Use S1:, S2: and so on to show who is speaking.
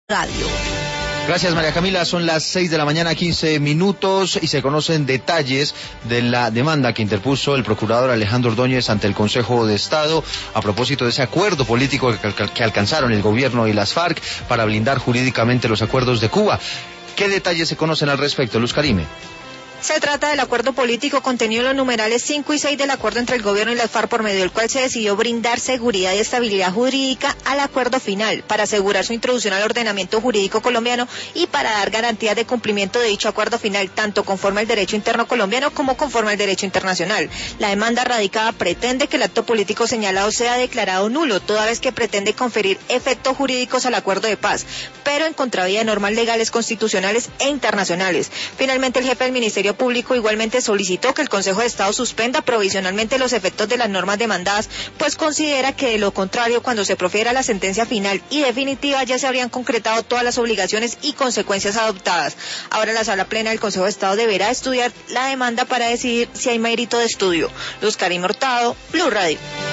S1: Radio.
S2: Gracias, María Camila. Son las 6 de la mañana, 15 minutos, y se conocen detalles de la demanda que interpuso el procurador Alejandro Ordóñez ante el Consejo de Estado a propósito de ese acuerdo político que alcanzaron el gobierno y las FARC para blindar jurídicamente los acuerdos de Cuba. ¿Qué detalles se conocen al respecto, Luz Karime?
S3: Se trata del acuerdo político contenido en los numerales 5 y 6 del acuerdo entre el gobierno y las FARC, por medio del cual se decidió brindar seguridad y estabilidad jurídica al acuerdo final para asegurar su introducción al ordenamiento jurídico colombiano y para dar garantías de cumplimiento de dicho acuerdo final, tanto conforme al derecho interno colombiano como conforme al derecho internacional. La demanda radicada pretende que el acto político señalado sea declarado nulo, toda vez que pretende conferir efectos jurídicos al acuerdo de paz, pero en contravía de normas legales, constitucionales e internacionales. Finalmente, el jefe del Ministerio Público igualmente solicitó que el Consejo de Estado suspenda provisionalmente los efectos de las normas demandadas, pues considera que de lo contrario, cuando se profiera la sentencia final y definitiva, ya se habrían concretado todas las obligaciones y consecuencias adoptadas. Ahora la Sala Plena del Consejo de Estado deberá estudiar la demanda para decidir si hay mérito de estudio. Luz Karime Hurtado, Blue Radio.